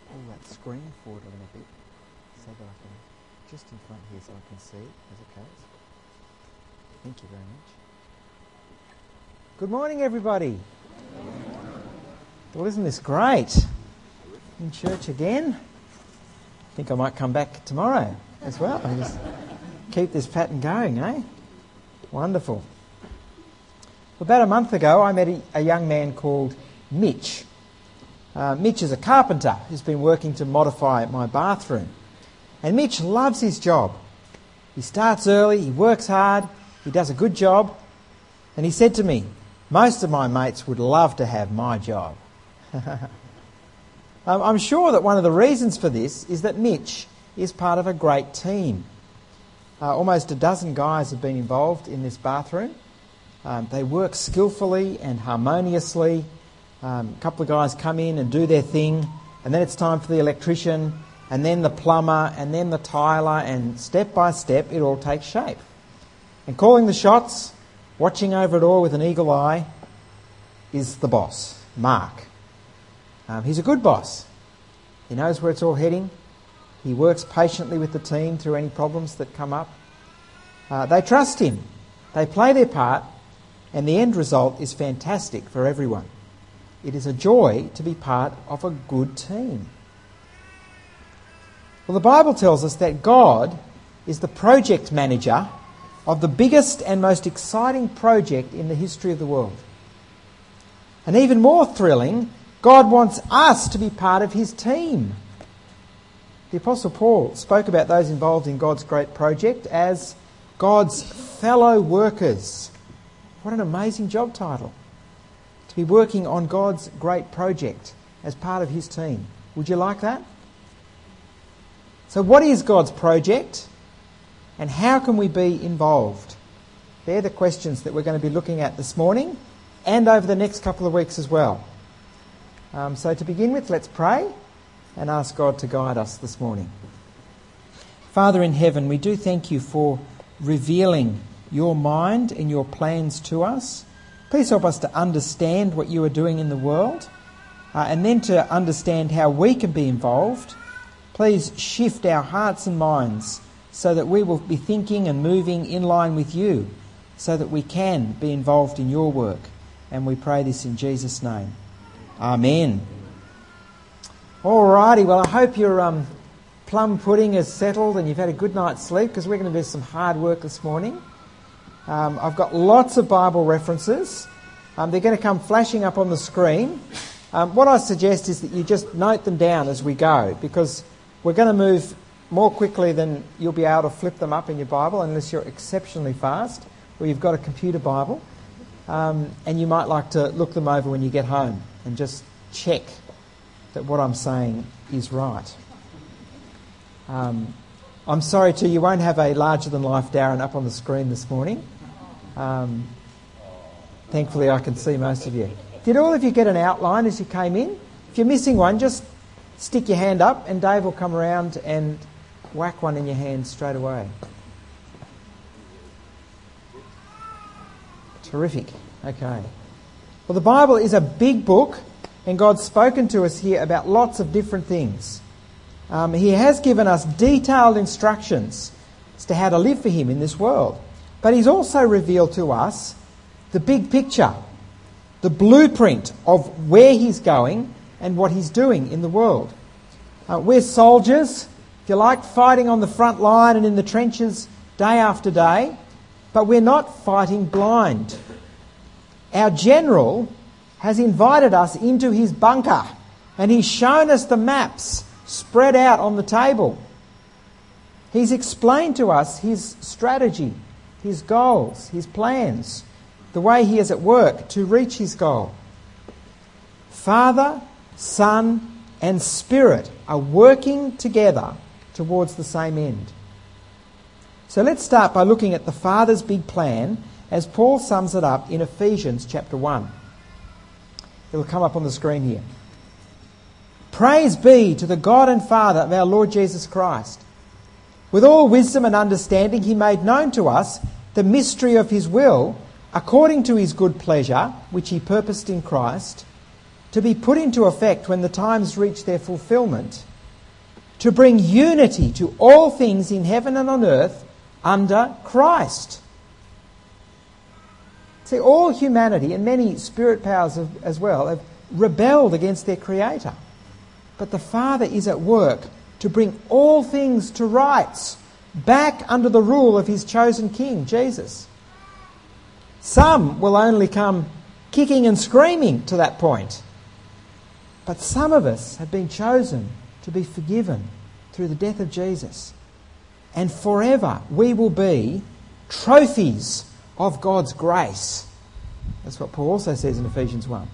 pull that screen forward a little bit so that I can, just in front here so I can see it as it goes. Thank you very much. Good morning, everybody. Well, isn't this great? In church again. I think I might come back tomorrow as well. I just keep this pattern going, eh? Wonderful. About a month ago, I met a young man called Mitch. Mitch is a carpenter who's been working to modify my bathroom. And Mitch loves his job. He starts early, he works hard, he does a good job. And he said to me, most of my mates would love to have my job. I'm sure that one of the reasons for this is that Mitch is part of a great team. Almost a dozen guys have been involved in this bathroom. They work skillfully and harmoniously. A couple of guys come in and do their thing, and then it's time for the electrician, and then the plumber, and then the tiler, and step by step it all takes shape. And calling the shots, watching over it all with an eagle eye, is the boss, Mark. He's a good boss. He knows where it's all heading. He works patiently with the team through any problems that come up. They trust him. They play their part, and the end result is fantastic for everyone. It is a joy to be part of a good team. Well, the Bible tells us that God is the project manager of the biggest and most exciting project in the history of the world. And even more thrilling, God wants us to be part of his team. The Apostle Paul spoke about those involved in God's great project as God's fellow workers. What an amazing job title. To be working on God's great project as part of his team. Would you like that? So what is God's project and how can we be involved? They're the questions that we're going to be looking at this morning and over the next couple of weeks as well. So to begin with, let's pray and ask God to guide us this morning. Father in heaven, we do thank you for revealing your mind and your plans to us. Please help us to understand what you are doing in the world and then to understand how we can be involved. Please shift our hearts and minds so that we will be thinking and moving in line with you so that we can be involved in your work. And we pray this in Jesus' name. Amen. Alrighty, well I hope your plum pudding is settled and you've had a good night's sleep because we're going to do some hard work this morning. I've got lots of Bible references. They're going to come flashing up on the screen. What I suggest is that you just note them down as we go because we're going to move more quickly than you'll be able to flip them up in your Bible unless you're exceptionally fast or you've got a computer Bible. And you might like to look them over when you get home and just check that what I'm saying is right. I'm sorry too, you won't have a larger-than-life Darren up on the screen this morning. Thankfully I can see most of you. Did all of you get an outline as you came in? If you're missing one, just stick your hand up and Dave will come around and whack one in your hand straight away. Terrific. Okay. Well, the Bible is a big book and God's spoken to us here about lots of different things. He has given us detailed instructions as to how to live for him in this world. But he's also revealed to us the big picture, the blueprint of where he's going and what he's doing in the world. We're soldiers, if you like, fighting on the front line and in the trenches day after day, but we're not fighting blind. Our general has invited us into his bunker and he's shown us the maps spread out on the table. He's explained to us his strategy, his goals, his plans, the way he is at work to reach his goal. Father, Son, and Spirit are working together towards the same end. So let's start by looking at the Father's big plan as Paul sums it up in Ephesians chapter 1. It'll come up on the screen here. Praise be to the God and Father of our Lord Jesus Christ. With all wisdom and understanding, he made known to us the mystery of his will, according to his good pleasure, which he purposed in Christ, to be put into effect when the times reach their fulfilment, to bring unity to all things in heaven and on earth under Christ. See, all humanity and many spirit powers as well have rebelled against their Creator. But the Father is at work to bring all things to rights, back under the rule of His chosen King, Jesus. Some will only come kicking and screaming to that point. But some of us have been chosen to be forgiven through the death of Jesus. And forever we will be trophies of God's grace. That's what Paul also says in Ephesians 1.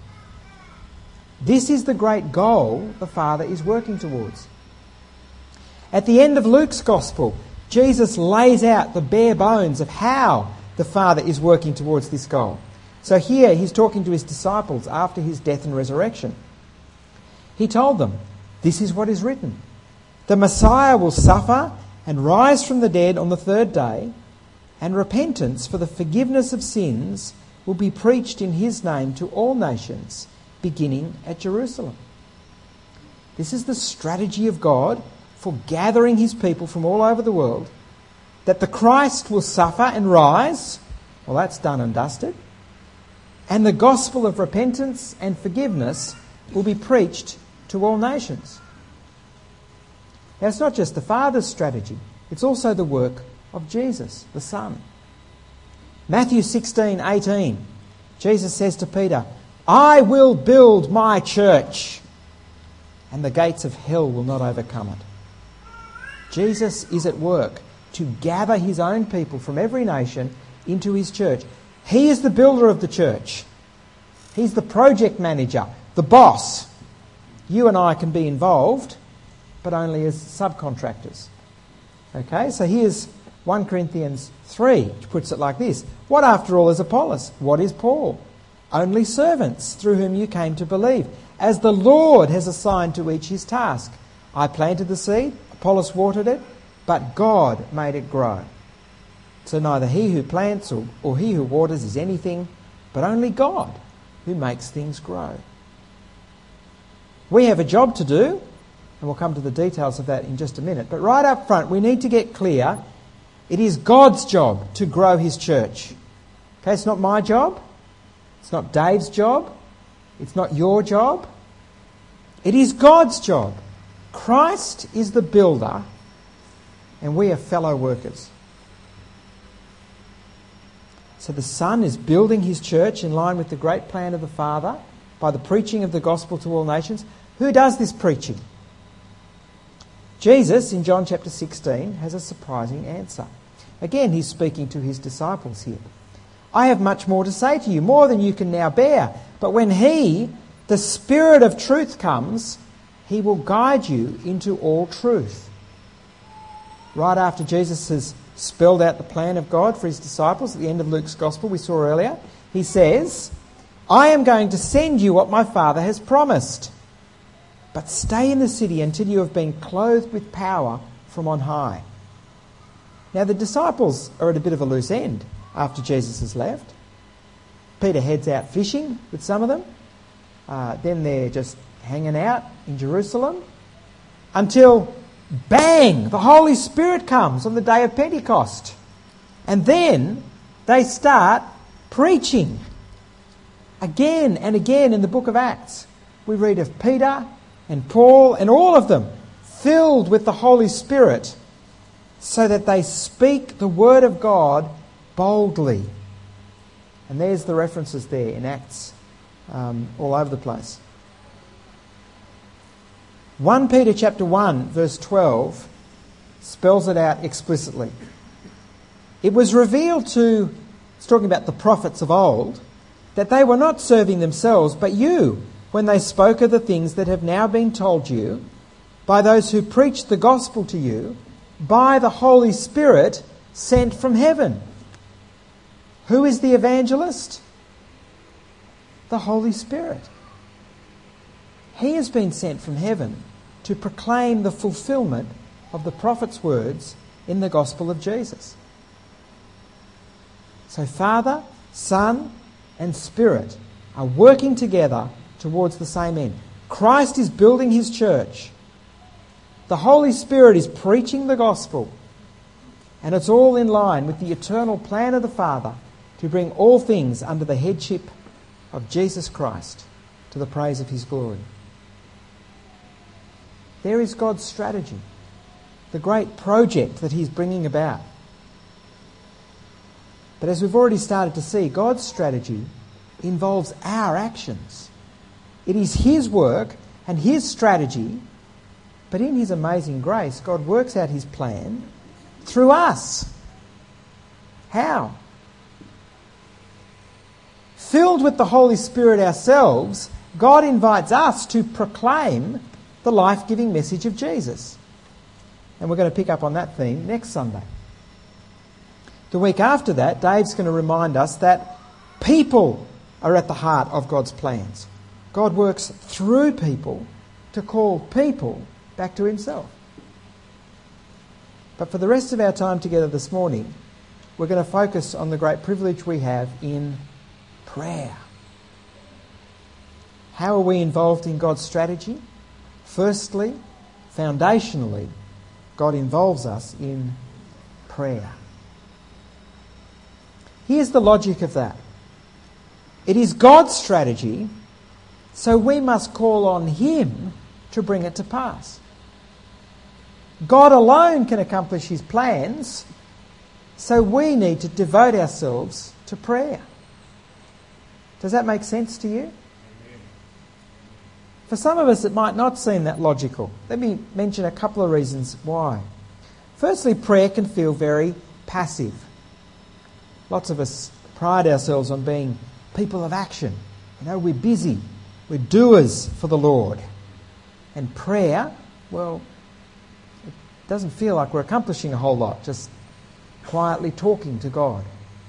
This is the great goal the Father is working towards. At the end of Luke's Gospel, Jesus lays out the bare bones of how the Father is working towards this goal. So here he's talking to his disciples after his death and resurrection. He told them, "This is what is written. The Messiah will suffer and rise from the dead on the third day, and repentance for the forgiveness of sins will be preached in His name to all nations, beginning at Jerusalem." This is the strategy of God for gathering His people from all over the world, that the Christ will suffer and rise. Well, that's done and dusted. And the gospel of repentance and forgiveness will be preached to all nations. Now, it's not just the Father's strategy, it's also the work of Jesus, the Son. Matthew 16:18, Jesus says to Peter, "I will build my church, and the gates of hell will not overcome it." Jesus is at work to gather His own people from every nation into His church. He is the builder of the church. He's the project manager, the boss. You and I can be involved, but only as subcontractors. Okay, so here's 1 Corinthians 3, which puts it like this. What after all is Apollos? What is Paul? Only servants through whom you came to believe, as the Lord has assigned to each his task. I planted the seed, Apollos watered it, but God made it grow. So neither he who plants or he who waters is anything, but only God who makes things grow. We have a job to do, and we'll come to the details of that in just a minute. But right up front, we need to get clear, it is God's job to grow His church. Okay, it's not my job. It's not Dave's job. It's not your job. It is God's job. Christ is the builder, and we are fellow workers. So the Son is building His church in line with the great plan of the Father by the preaching of the gospel to all nations. Who does this preaching? Jesus, in John chapter 16, has a surprising answer. Again, He's speaking to His disciples here. I have much more to say to you, more than you can now bear. But when He, the Spirit of truth, comes, He will guide you into all truth. Right after Jesus has spelled out the plan of God for His disciples at the end of Luke's Gospel we saw earlier, He says, I am going to send you what my Father has promised. But stay in the city until you have been clothed with power from on high. Now the disciples are at a bit of a loose end after Jesus has left. Peter heads out fishing with some of them. Then they're just hanging out in Jerusalem until, bang, the Holy Spirit comes on the day of Pentecost. And then they start preaching. Again and again in the book of Acts, we read of Peter and Paul and all of them filled with the Holy Spirit so that they speak the word of God boldly. And there's the references there in Acts all over the place. 1 Peter chapter 1 verse 12 spells it out explicitly. It was revealed to, it's talking about the prophets of old, that they were not serving themselves but you when they spoke of the things that have now been told you by those who preached the gospel to you by the Holy Spirit sent from heaven. Who is the evangelist? The Holy Spirit. He has been sent from heaven to proclaim the fulfilment of the prophet's words in the gospel of Jesus. So Father, Son, and Spirit are working together towards the same end. Christ is building his church. The Holy Spirit is preaching the gospel. And it's all in line with the eternal plan of the Father to bring all things under the headship of Jesus Christ to the praise of his glory. There is God's strategy, the great project that he's bringing about. But as we've already started to see, God's strategy involves our actions. It is his work and his strategy, but in his amazing grace, God works out his plan through us. How? Filled with the Holy Spirit ourselves, God invites us to proclaim the life-giving message of Jesus. And we're going to pick up on that theme next Sunday. The week after that, Dave's going to remind us that people are at the heart of God's plans. God works through people to call people back to himself. But for the rest of our time together this morning, we're going to focus on the great privilege we have in prayer. How are we involved in God's strategy? Firstly, foundationally, God involves us in prayer. Here's the logic of that. It is God's strategy, so we must call on him to bring it to pass. God alone can accomplish his plans, so we need to devote ourselves to prayer. Does that make sense to you? For some of us, it might not seem that logical. Let me mention a couple of reasons why. Firstly, prayer can feel very passive. Lots of us pride ourselves on being people of action. We're busy. We're doers for the Lord. And prayer, well, it doesn't feel like we're accomplishing a whole lot, just quietly talking to God.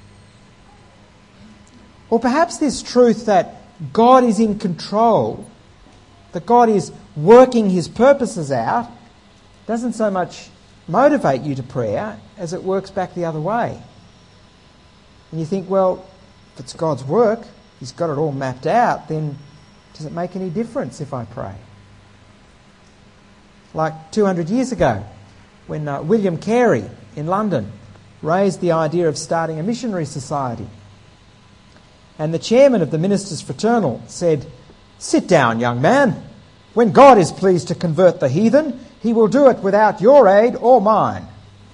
Or perhaps this truth that God is in control, that God is working his purposes out, doesn't so much motivate you to prayer as it works back the other way. And you think, well, if it's God's work, he's got it all mapped out, then does it make any difference if I pray? Like 200 years ago, when William Carey in London raised the idea of starting a missionary society. And the chairman of the Ministers' Fraternal said, "Sit down, young man. When God is pleased to convert the heathen, he will do it without your aid or mine."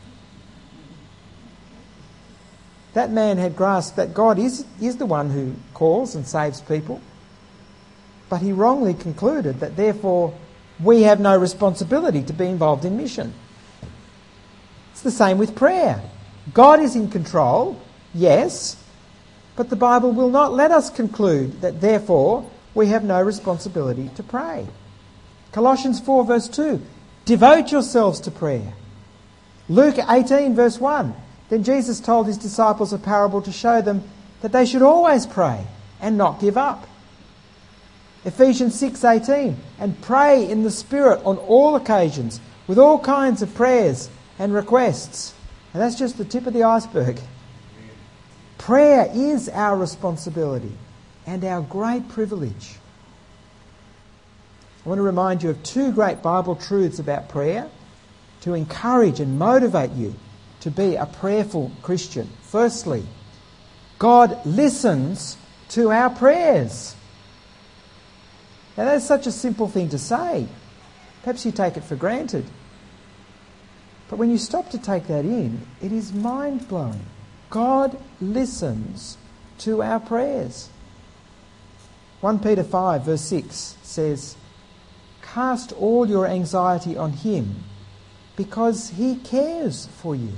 That man had grasped that God is the one who calls and saves people. But he wrongly concluded that therefore we have no responsibility to be involved in mission. It's the same with prayer. God is in control, yes, but the Bible will not let us conclude that therefore we have no responsibility to pray. Colossians 4 verse 2, devote yourselves to prayer. Luke 18 verse 1, then Jesus told his disciples a parable to show them that they should always pray and not give up. Ephesians 6:18, and pray in the Spirit on all occasions with all kinds of prayers and requests. And that's just the tip of the iceberg. Prayer is our responsibility and our great privilege. I want to remind you of two great Bible truths about prayer to encourage and motivate you to be a prayerful Christian. Firstly, God listens to our prayers. Now that's such a simple thing to say. Perhaps you take it for granted. But when you stop to take that in, it is mind-blowing. God listens to our prayers. 1 Peter 5 verse 6 says, cast all your anxiety on him because he cares for you.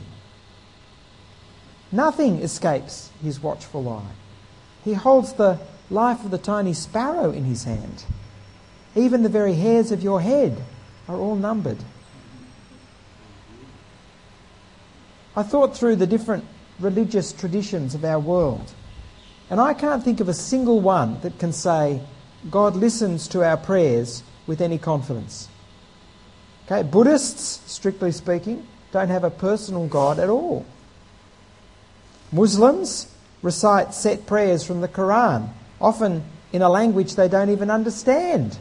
Nothing escapes his watchful eye. He holds the life of the tiny sparrow in his hand. Even the very hairs of your head are all numbered. I thought through the different religious traditions of our world, and I can't think of a single one that can say, God listens to our prayers with any confidence. Okay, Buddhists, strictly speaking, don't have a personal God at all. Muslims recite set prayers from the Quran, often in a language they don't even understand.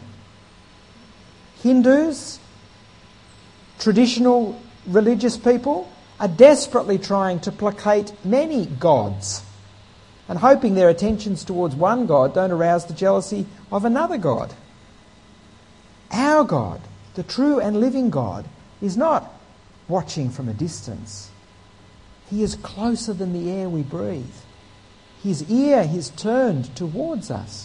Hindus, traditional religious people, are desperately trying to placate many gods and hoping their attentions towards one God don't arouse the jealousy of another God. Our God, the true and living God, is not watching from a distance. He is closer than the air we breathe. His ear is turned towards us.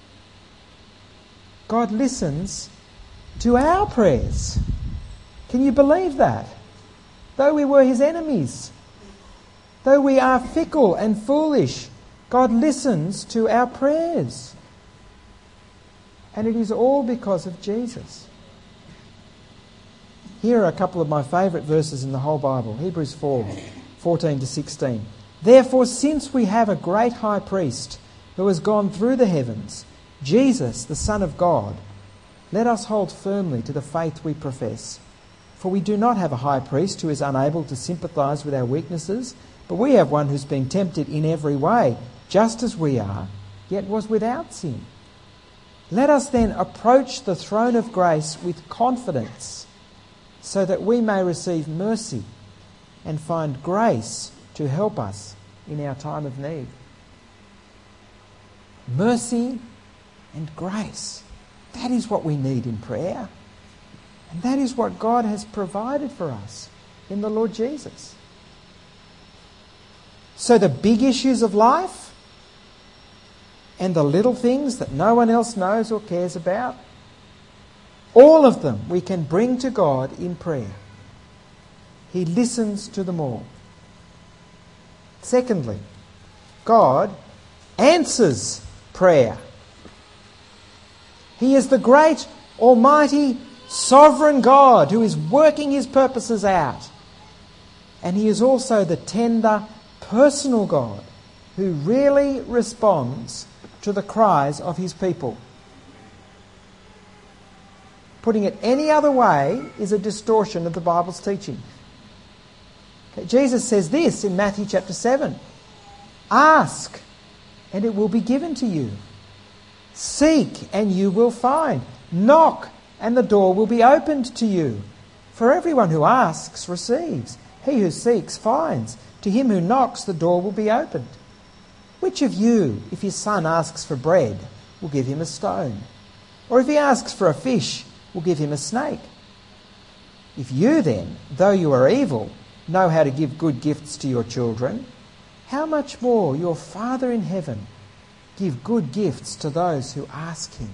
God listens to our prayers. Can you believe that? Though we were his enemies, though we are fickle and foolish, God listens to our prayers. And it is all because of Jesus. Here are a couple of my favourite verses in the whole Bible. Hebrews 4:14 to 16. Therefore, since we have a great high priest who has gone through the heavens, Jesus, the Son of God, let us hold firmly to the faith we profess. For we do not have a high priest who is unable to sympathise with our weaknesses, but we have one who's been tempted in every way, just as we are, yet was without sin. Let us then approach the throne of grace with confidence, so that we may receive mercy and find grace to help us in our time of need. Mercy and grace. That is what we need in prayer. And that is what God has provided for us in the Lord Jesus. So the big issues of life and the little things that no one else knows or cares about, all of them we can bring to God in prayer. He listens to them all. Secondly, God answers prayer. He is the great, almighty, sovereign God who is working his purposes out. And he is also the tender, personal God who really responds to the cries of his people. Putting it any other way is a distortion of the Bible's teaching. Okay, Jesus says this in Matthew chapter 7. Ask, and it will be given to you. Seek, and you will find. Knock, and the door will be opened to you. For everyone who asks receives. He who seeks finds. To him who knocks, the door will be opened. Which of you, if his son asks for bread, will give him a stone? Or if he asks for a fish, will give him a snake? If you then, though you are evil, know how to give good gifts to your children, how much more your Father in heaven give good gifts to those who ask him?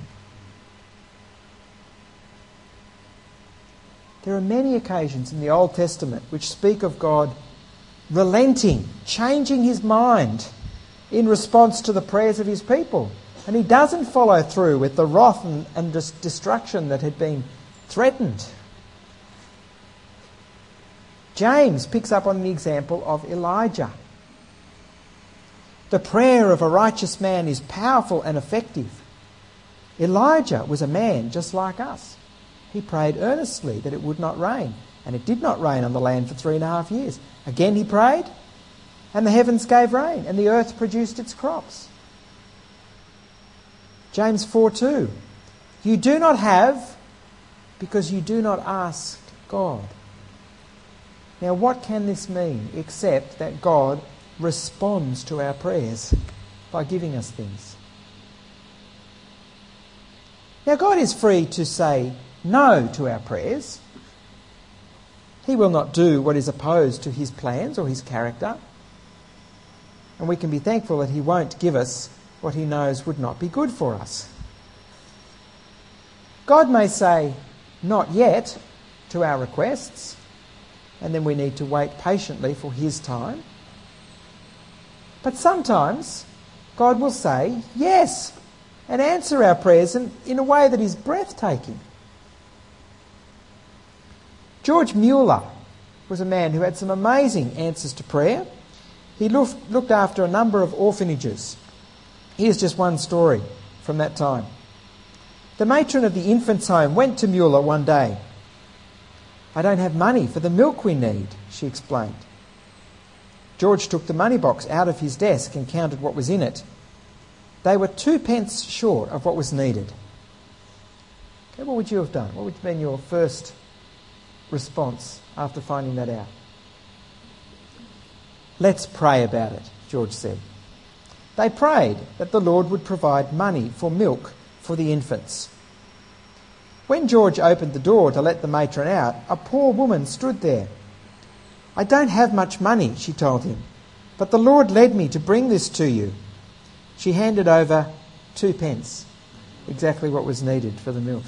There are many occasions in the Old Testament which speak of God relenting, changing his mind in response to the prayers of his people. And he doesn't follow through with the wrath and destruction that had been threatened. James picks up on the example of Elijah. The prayer of a righteous man is powerful and effective. Elijah was a man just like us. He prayed earnestly that it would not rain, and it did not rain on the land for 3.5 years. Again he prayed, and the heavens gave rain, and the earth produced its crops. James 4:2. You do not have because you do not ask God. Now what can this mean except that God responds to our prayers by giving us things? Now God is free to say no to our prayers. He will not do what is opposed to his plans or his character. And we can be thankful that he won't give us what he knows would not be good for us. God may say, not yet, to our requests, and then we need to wait patiently for his time. But sometimes God will say yes and answer our prayers in a way that is breathtaking. George Mueller was a man who had some amazing answers to prayer. He looked after a number of orphanages. Here's just one story from that time. The matron of the infants' home went to Mueller one day. I don't have money for the milk we need, she explained. George took the money box out of his desk and counted what was in it. they were 2 pence short of what was needed. Okay, what would you have done? What would have been your first response after finding that out? Let's pray about it, George said. They prayed that the Lord would provide money for milk for the infants. When George opened the door to let the matron out, a poor woman stood there. "I don't have much money," she told him, "but the Lord led me to bring this to you." She handed over 2 pence, exactly what was needed for the milk.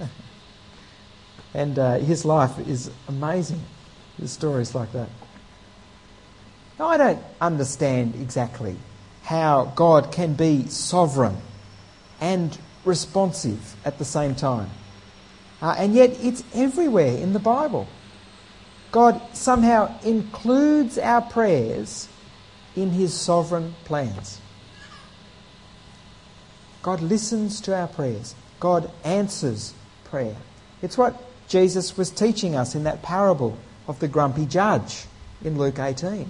And his life is amazing. There's stories like that. Now, I don't understand exactly how God can be sovereign and responsive at the same time. And yet it's everywhere in the Bible. God somehow includes our prayers in his sovereign plans. God listens to our prayers. God answers prayer. It's what Jesus was teaching us in that parable of the grumpy judge in Luke 18.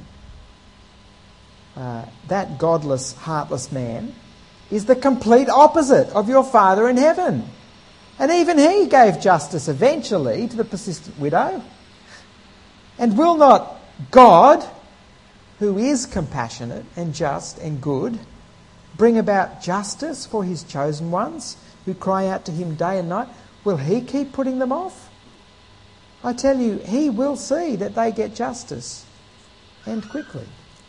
That godless, heartless man is the complete opposite of your Father in heaven. And even he gave justice eventually to the persistent widow. And will not God, who is compassionate and just and good, bring about justice for his chosen ones who cry out to him day and night? Will he keep putting them off? I tell you, he will see that they get justice, and quickly.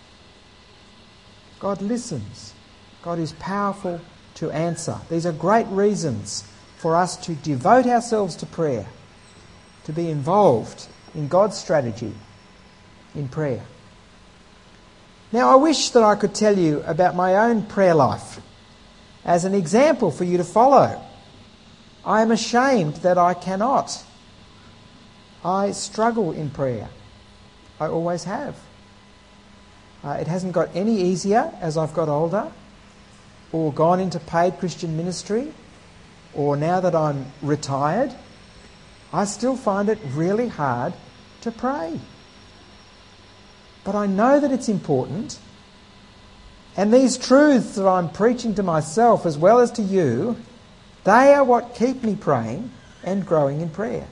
God listens. God is powerful to answer. These are great reasons for us to devote ourselves to prayer, to be involved in God's strategy in prayer. Now, I wish that I could tell you about my own prayer life as an example for you to follow. I am ashamed that I cannot. I struggle in prayer. I always have. It hasn't got any easier as I've got older, or gone into paid Christian ministry, or now that I'm retired. I still find it really hard to pray. But I know that it's important, and these truths that I'm preaching to myself as well as to you, they are what keep me praying and growing in prayer.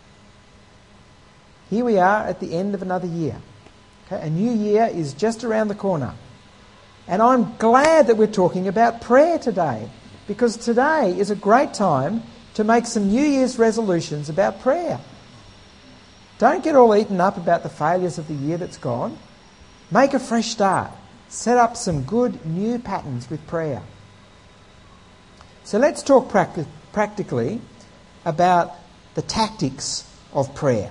Here we are at the end of another year. Okay, a new year is just around the corner. And I'm glad that we're talking about prayer today, because today is a great time to make some New Year's resolutions about prayer. Don't get all eaten up about the failures of the year that's gone. Make a fresh start. Set up some good new patterns with prayer. So let's talk practically about the tactics of prayer.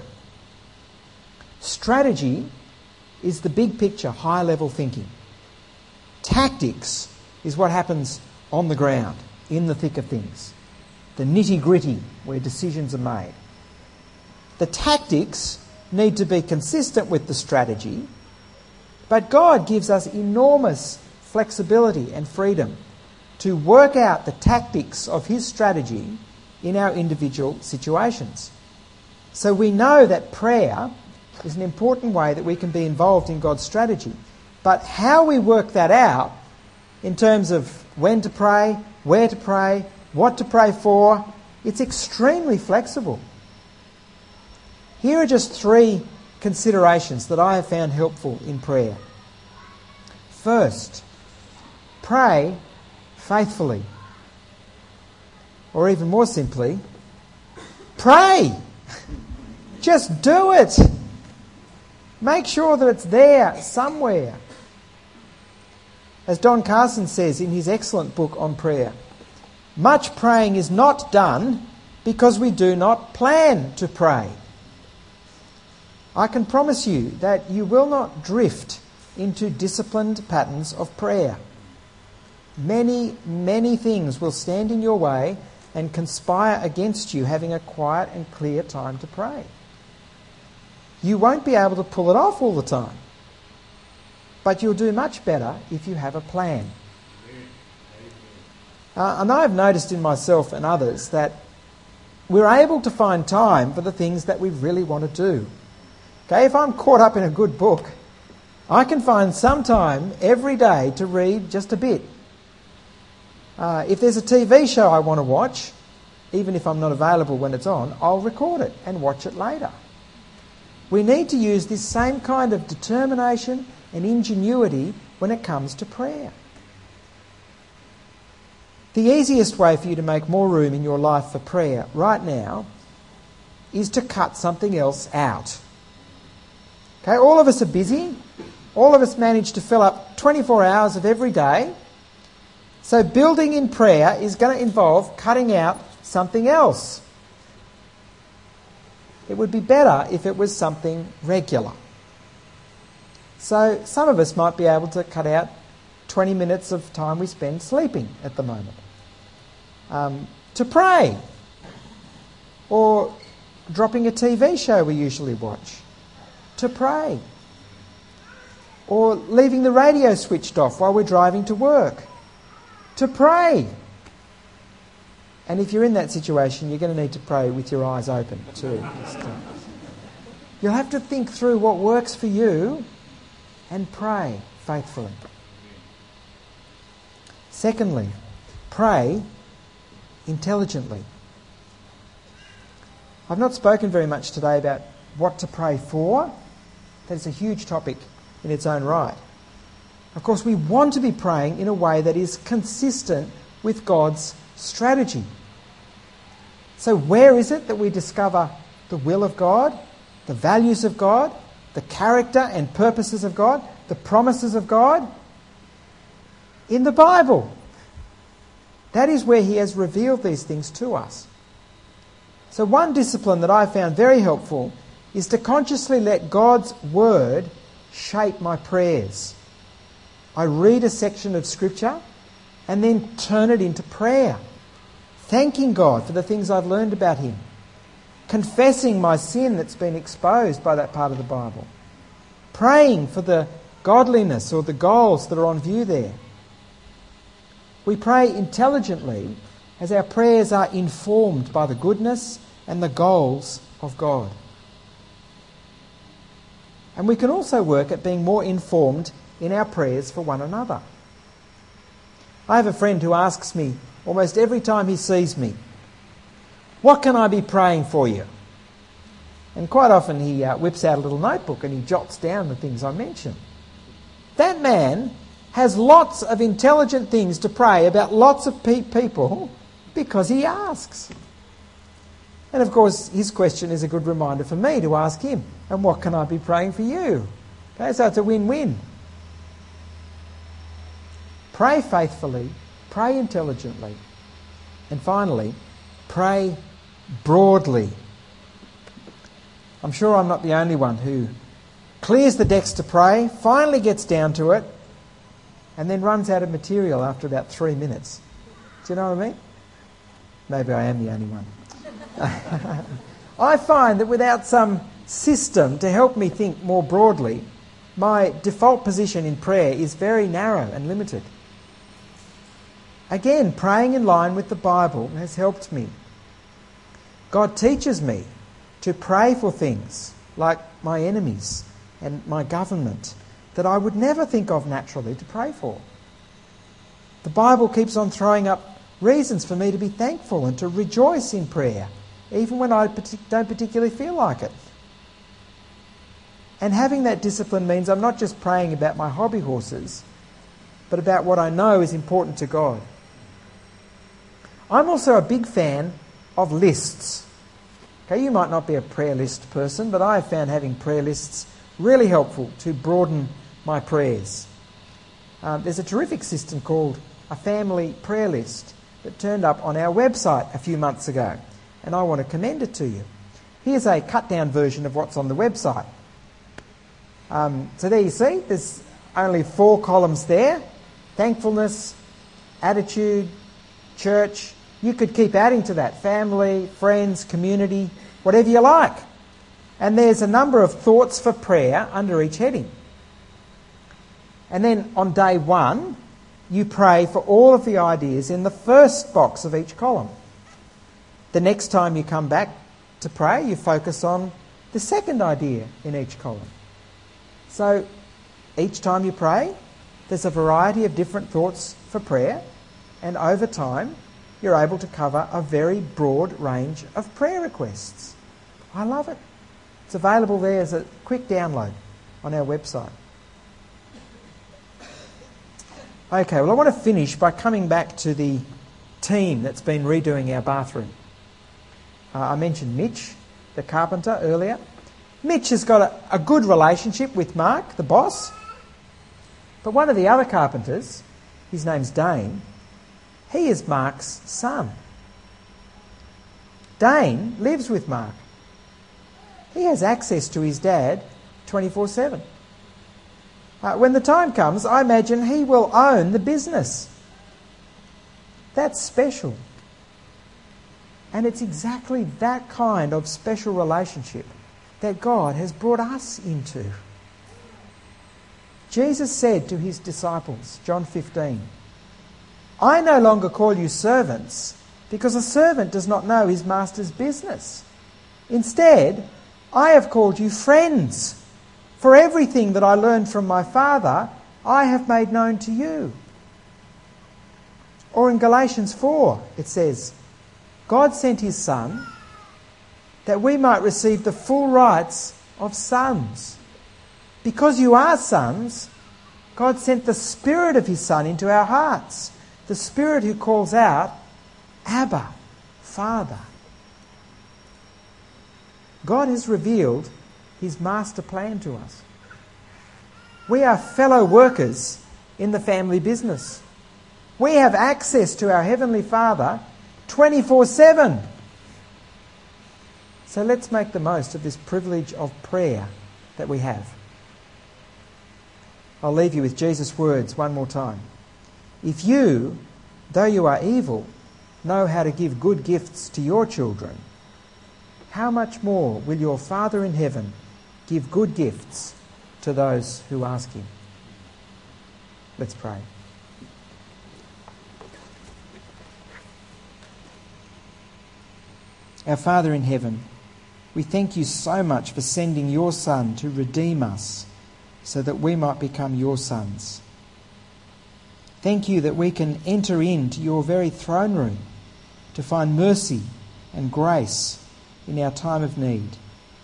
Strategy is the big picture, high-level thinking. Tactics is what happens on the ground, in the thick of things. The nitty-gritty, where decisions are made. The tactics need to be consistent with the strategy, but God gives us enormous flexibility and freedom to work out the tactics of his strategy in our individual situations. So we know that prayer is an important way that we can be involved in God's strategy. But how we work that out in terms of when to pray, where to pray, what to pray for, it's extremely flexible. Here are just 3 considerations that I have found helpful in prayer. First, pray faithfully. Or even more simply, pray! Just do it! Make sure that it's there somewhere. As Don Carson says in his excellent book on prayer, much praying is not done because we do not plan to pray. I can promise you that you will not drift into disciplined patterns of prayer. Many, many things will stand in your way and conspire against you having a quiet and clear time to pray. You won't be able to pull it off all the time. But you'll do much better if you have a plan. And I've noticed in myself and others that we're able to find time for the things that we really want to do. Okay, if I'm caught up in a good book, I can find some time every day to read just a bit. If there's a TV show I want to watch, even if I'm not available when it's on, I'll record it and watch it later. We need to use this same kind of determination and ingenuity when it comes to prayer. The easiest way for you to make more room in your life for prayer right now is to cut something else out. Okay, all of us are busy. All of us manage to fill up 24 hours of every day. So building in prayer is going to involve cutting out something else. It would be better if it was something regular. So some of us might be able to cut out 20 minutes of time we spend sleeping at the moment. To pray. Or dropping a TV show we usually watch. To pray. Or leaving the radio switched off while we're driving to work. To pray. And if you're in that situation, you're going to need to pray with your eyes open too. You'll have to think through what works for you and pray faithfully. Secondly, pray intelligently. I've not spoken very much today about what to pray for. That is a huge topic in its own right. Of course, we want to be praying in a way that is consistent with God's strategy. So where is it that we discover the will of God, the values of God, the character and purposes of God, the promises of God? In the Bible. That is where He has revealed these things to us. So one discipline that I found very helpful is to consciously let God's Word shape my prayers. I read a section of Scripture and then turn it into prayer, thanking God for the things I've learned about Him, confessing my sin that's been exposed by that part of the Bible, praying for the godliness or the goals that are on view there. We pray intelligently as our prayers are informed by the goodness and the goals of God. And we can also work at being more informed in our prayers for one another. I have a friend who asks me almost every time he sees me, "What can I be praying for you?" And quite often he whips out a little notebook and he jots down the things I mention. That man has lots of intelligent things to pray about lots of people because he asks. And of course, his question is a good reminder for me to ask him, "And what can I be praying for you?" Okay, so it's a win-win. Pray faithfully, pray intelligently, and finally, pray broadly. I'm sure I'm not the only one who clears the decks to pray, finally gets down to it, and then runs out of material after about 3 minutes. Do you know what I mean? Maybe I am the only one. I find that without some system to help me think more broadly, my default position in prayer is very narrow and limited. Again, praying in line with the Bible has helped me. God teaches me to pray for things like my enemies and my government that I would never think of naturally to pray for. The Bible keeps on throwing up reasons for me to be thankful and to rejoice in prayer, even when I don't particularly feel like it. And having that discipline means I'm not just praying about my hobby horses, but about what I know is important to God. I'm also a big fan of lists. Okay, you might not be a prayer list person, but I have found having prayer lists really helpful to broaden my prayers. There's a terrific system called a family prayer list that turned up on our website a few months ago, and I want to commend it to you. Here's a cut-down version of what's on the website. So there you see, there's only 4 columns there. Thankfulness, attitude, church. You could keep adding to that. Family, friends, community, whatever you like. And there's a number of thoughts for prayer under each heading. And then on day 1, you pray for all of the ideas in the first box of each column. The next time you come back to pray, you focus on the second idea in each column. So each time you pray, there's a variety of different thoughts for prayer, and over time, you're able to cover a very broad range of prayer requests. I love it. It's available there as a quick download on our website. Okay, well, I want to finish by coming back to the team that's been redoing our bathroom. I mentioned Mitch, the carpenter, earlier. Mitch has got a good relationship with Mark, the boss. But one of the other carpenters, his name's Dane, he is Mark's son. Dane lives with Mark. He has access to his dad 24/7. When the time comes, I imagine he will own the business. That's special. And it's exactly that kind of special relationship that God has brought us into. Jesus said to his disciples, John 15, "I no longer call you servants, because a servant does not know his master's business. Instead, I have called you friends. For everything that I learned from my Father, I have made known to you." Or in Galatians 4, it says, "God sent his Son that we might receive the full rights of sons. Because you are sons, God sent the Spirit of his Son into our hearts, the Spirit who calls out, 'Abba, Father.'" God has revealed his master plan to us. We are fellow workers in the family business. We have access to our Heavenly Father 24/7. So let's make the most of this privilege of prayer that we have. I'll leave you with Jesus' words one more time. "If you, though you are evil, know how to give good gifts to your children, how much more will your Father in heaven give good gifts to those who ask him?" Let's pray. Our Father in heaven, we thank you so much for sending your Son to redeem us so that we might become your sons. Thank you that we can enter into your very throne room to find mercy and grace in our time of need.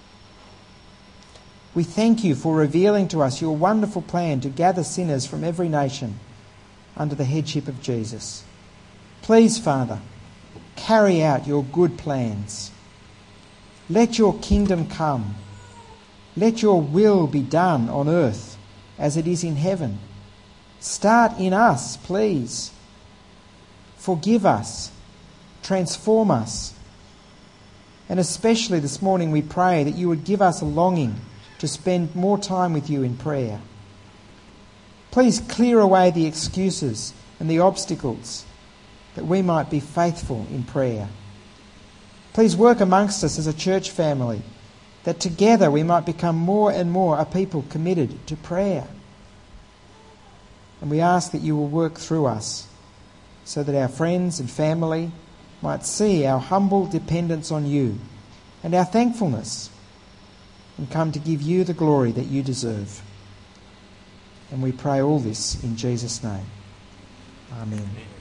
We thank you for revealing to us your wonderful plan to gather sinners from every nation under the headship of Jesus. Please, Father, carry out your good plans. Let your kingdom come. Let your will be done on earth as it is in heaven. Start in us, please. Forgive us. Transform us. And especially this morning we pray that you would give us a longing to spend more time with you in prayer. Please clear away the excuses and the obstacles that we might be faithful in prayer. Please work amongst us as a church family, that together we might become more and more a people committed to prayer. And we ask that you will work through us so that our friends and family might see our humble dependence on you and our thankfulness and come to give you the glory that you deserve. And we pray all this in Jesus' name. Amen.